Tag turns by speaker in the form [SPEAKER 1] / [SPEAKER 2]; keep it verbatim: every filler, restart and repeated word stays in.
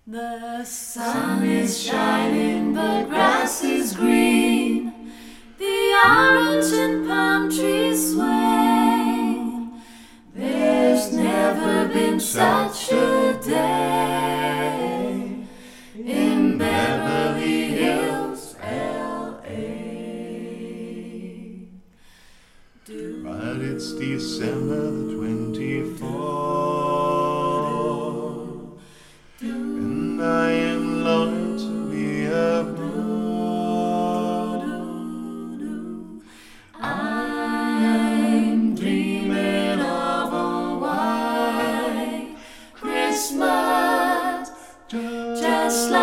[SPEAKER 1] The sun is shining, the grass is green, the orange and palm trees sway. There's never been such a day in Beverly Hills, L A.
[SPEAKER 2] But it's December the twenty-fourth, and I am longing to be abroad.
[SPEAKER 1] I'm dreaming of a white Christmas, just like